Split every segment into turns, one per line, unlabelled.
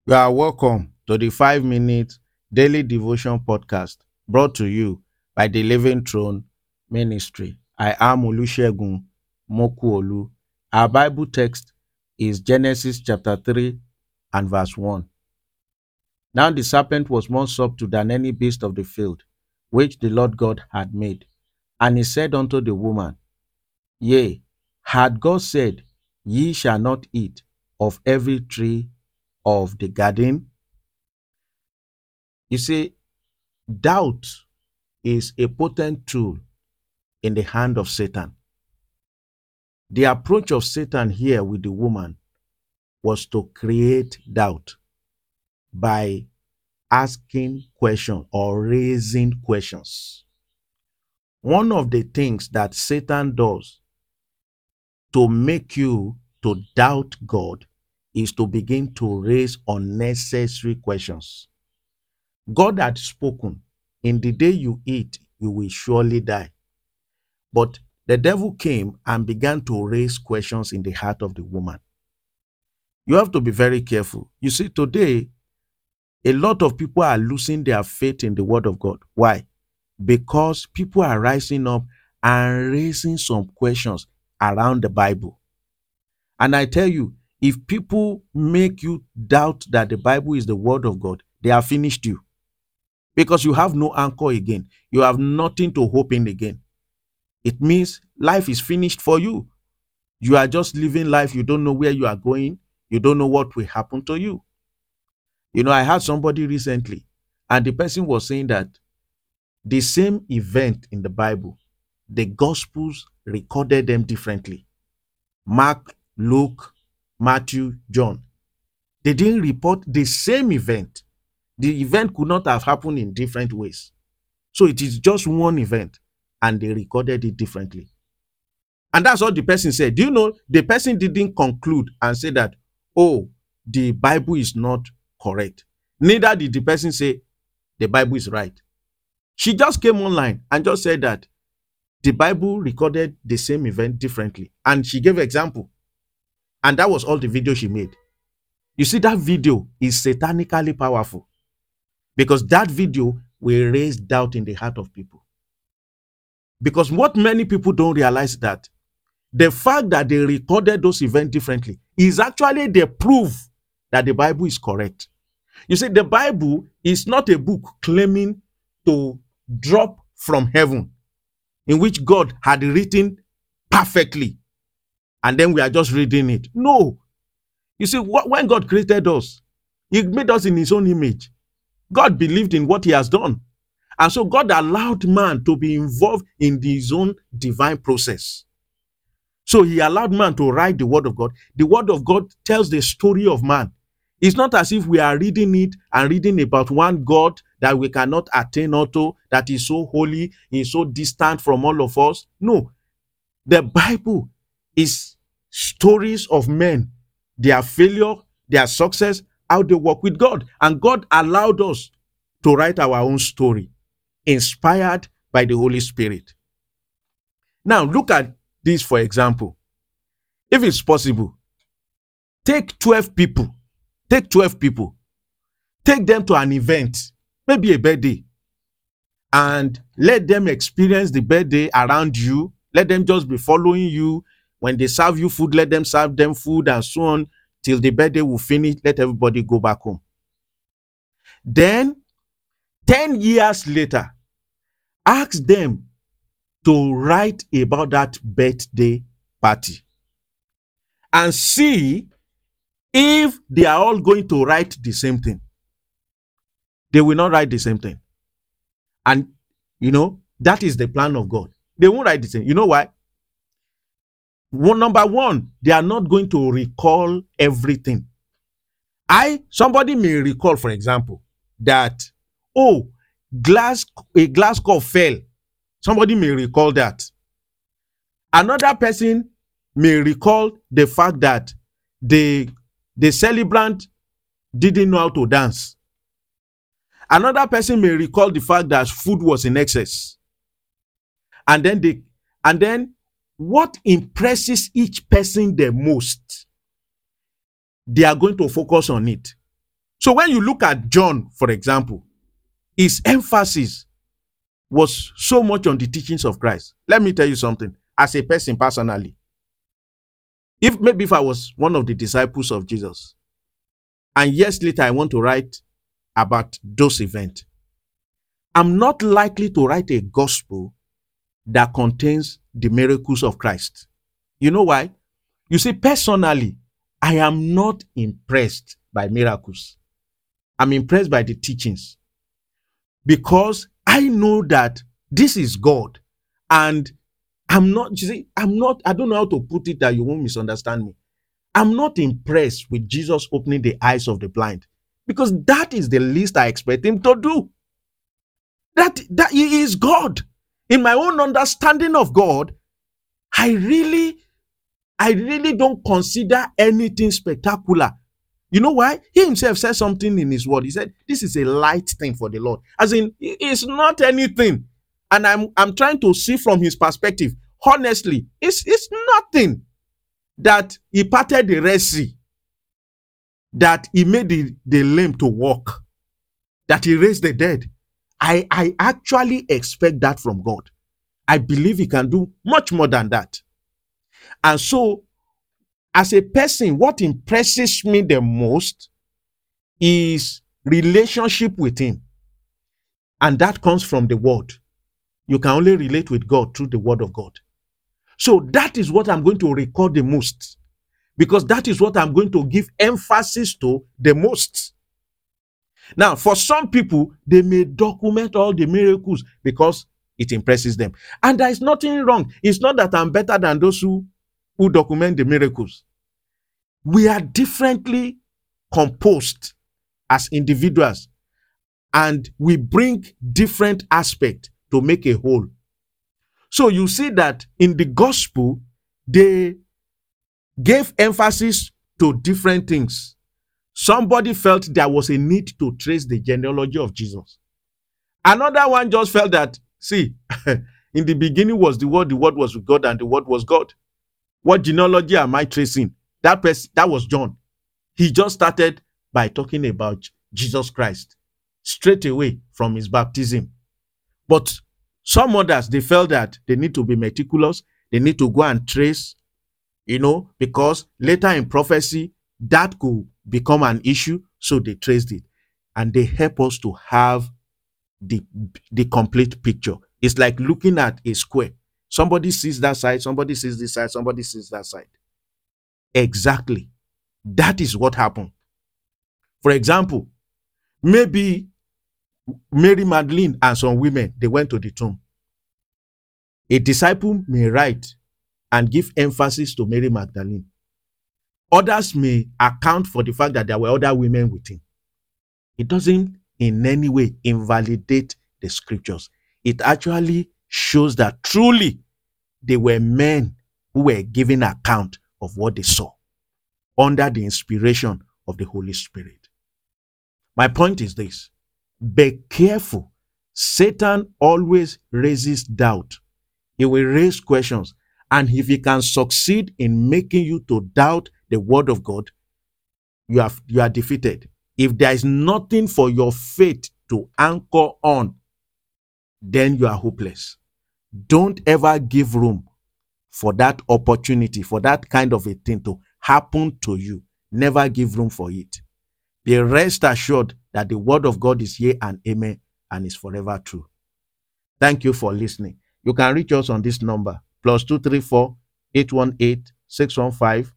You are welcome to the 5 minute daily devotion podcast brought to you by the Living Throne Ministry. I am Olusegun Mokuolu. Our Bible text is Genesis chapter 3 and verse 1. Now the serpent was more subtle than any beast of the field, which the Lord God had made. And he said unto the woman, Yea, had God said, Ye shall not eat of every tree of the garden? You see, doubt is a potent tool in the hand of Satan. The approach of Satan here with the woman was to create doubt by asking questions or raising questions. One of the things that Satan does to make you to doubt God is to begin to raise unnecessary questions. God had spoken, in the day you eat, you will surely die. But the devil came and began to raise questions in the heart of the woman. You have to be very careful. You see, today, a lot of people are losing their faith in the word of God. Why? Because people are rising up and raising some questions around the Bible. And I tell you, if people make you doubt that the Bible is the word of God, they have finished you. Because you have no anchor again. You have nothing to hope in again. It means life is finished for you. You are just living life. You don't know where you are going. You don't know what will happen to you. You know, I had somebody recently, and the person was saying that the same event in the Bible, the Gospels recorded them differently. Mark, Luke, Matthew, John. They didn't report the same event. The event could not have happened in different ways. So it is just one event, and they recorded it differently. And that's what the person said. Do you know, the person didn't conclude and say that, oh, the Bible is not correct. Neither did the person say the Bible is right. She just came online and just said that the Bible recorded the same event differently. And she gave an example. And that was all the video she made. You see, that video is satanically powerful because that video will raise doubt in the heart of people. Because what many people don't realize that the fact that they recorded those events differently is actually the proof that the Bible is correct. You see, the Bible is not a book claiming to drop from heaven in which God had written perfectly and then we are just reading it. No. You see, when God created us, he made us in his own image. God believed in what he has done. And so God allowed man to be involved in his own divine process. So he allowed man to write the word of God. The word of God tells the story of man. It's not as if we are reading it and reading about one God that we cannot attain unto, that is so holy, is so distant from all of us. No. The Bible is stories of men, their failure, their success, how they work with God. And God allowed us to write our own story, inspired by the Holy Spirit. Now, look at this, for example. If it's possible, take 12 people. Take 12 people. Take them to an event, maybe a birthday, and let them experience the birthday around you. Let them just be following you. When they serve you food, let them serve them food and so on till the birthday will finish. Let everybody go back home. Then, 10 years later, ask them to write about that birthday party and see if they are all going to write the same thing. They will not write the same thing. And, you know, that is the plan of God. They won't write the same. You know why? Number one, they are not going to recall everything. Somebody may recall, for example, that, oh, a glass cup fell. Somebody may recall that. Another person may recall the fact that the celebrant didn't know how to dance. Another person may recall the fact that food was in excess. And then what impresses each person the most, they are going to focus on it. So when you look at John, for example, his emphasis was so much on the teachings of Christ. Let me tell you something. As a person personally, if I was one of the disciples of Jesus, and years later I want to write about those events, I'm not likely to write a gospel that contains the miracles of Christ. You know why? You see, personally, I am not impressed by miracles. I'm impressed by the teachings, because I know that this is God, and I don't know how to put it that you won't misunderstand me. I'm not impressed with Jesus opening the eyes of the blind, because that is the least I expect him to do. That he is God. In my own understanding of God, I really don't consider anything spectacular. You know why? He himself said something in his word. He said, this is a light thing for the Lord. As in, it's not anything. And I'm trying to see from his perspective. Honestly, it's nothing. That he parted the Red Sea, that he made the lame to walk, that he raised the dead. I actually expect that from God. I believe he can do much more than that. And so, as a person, what impresses me the most is relationship with him. And that comes from the word. You can only relate with God through the word of God. So that is what I'm going to record the most, because that is what I'm going to give emphasis to the most. Now, for some people, they may document all the miracles because it impresses them. And there is nothing wrong. It's not that I'm better than those who document the miracles. We are differently composed as individuals, and we bring different aspects to make a whole. So you see that in the gospel, they gave emphasis to different things. Somebody felt there was a need to trace the genealogy of Jesus. Another one just felt that, see, in the beginning was the word was with God, and the word was God. What genealogy am I tracing? That was John. He just started by talking about Jesus Christ straight away from his baptism. But some others, they felt that they need to be meticulous. They need to go and trace, because later in prophecy, that could become an issue. So they traced it. And they help us to have the complete picture. It's like looking at a square. Somebody sees that side, somebody sees this side, somebody sees that side. Exactly. That is what happened. For example, maybe Mary Magdalene and some women, they went to the tomb. A disciple may write and give emphasis to Mary Magdalene. Others may account for the fact that there were other women with him. It doesn't in any way invalidate the scriptures. It actually shows that truly they were men who were giving account of what they saw under the inspiration of the Holy Spirit. My point is this: be careful. Satan always raises doubt. He will raise questions. And if he can succeed in making you to doubt the word of God, you are defeated. If there is nothing for your faith to anchor on, then you are hopeless. Don't ever give room for that opportunity, for that kind of a thing to happen to you. Never give room for it. Be rest assured that the word of God is yea and amen and is forever true. Thank you for listening. You can reach us on this number, +234 818 615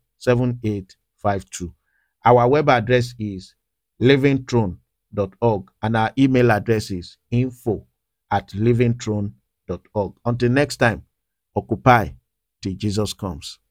7852. Our web address is livingthrone.org, and our email address is info@livingthrone.org. Until next time, occupy till Jesus comes.